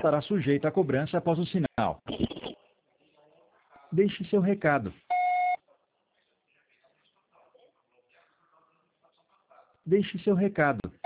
estará sujeita à cobrança após o sinal. Deixe seu recado. Deixe seu recado.